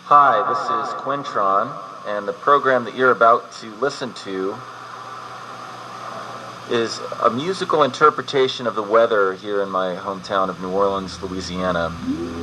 Hi, this is Quintron, and the program that you're about to listen to is a musical interpretation of the weather here in my hometown of New Orleans, Louisiana.